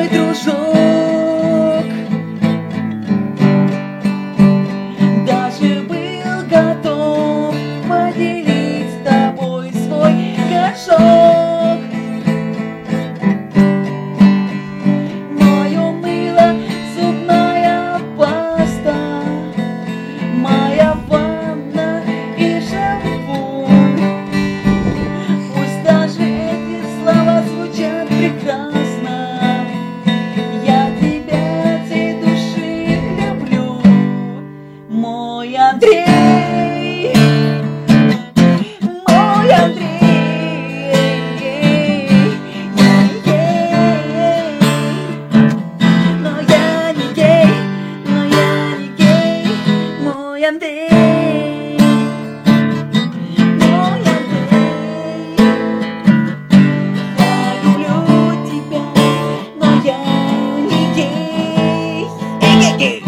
дружок даже был готов поделить с тобой свой горшок. Мое мыло, зубная паста, моя ванна и шампунь. Пусть даже эти слова звучат прекрасно, я тебя от всей души люблю, мой Андрей, мой Андрей. Но я не гей, но я не гей, мой Андрей, мой Андрей. Я люблю тебя, но я не гей. Гей-гей-гей.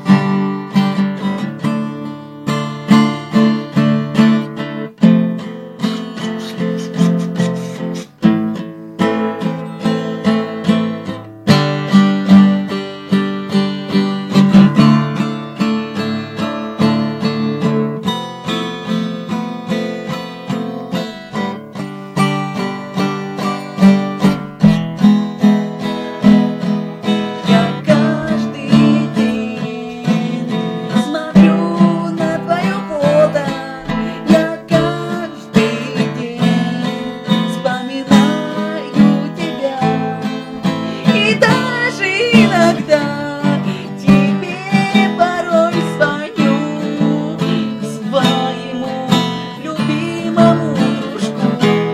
Я каждый день смотрю на твое фото, я каждый день вспоминаю тебя, и даже иногда тебе порой звоню, своему любимому дружку.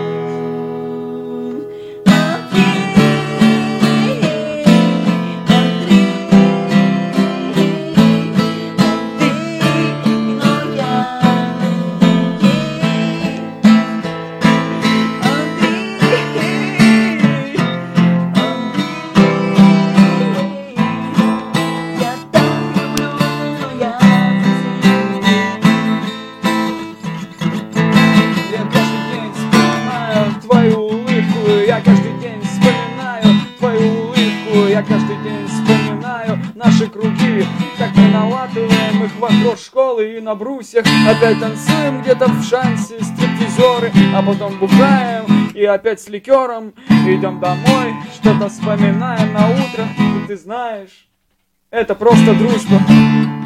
Я каждый день вспоминаю твою улыбку, я каждый день вспоминаю наши круги, как мы налатываем их вокруг школы и на брусьях, опять танцуем где-то в шансе стриптизеры, а потом бухаем и опять с ликером идем домой, что-то вспоминаем на утро, и ты знаешь, это просто дружба.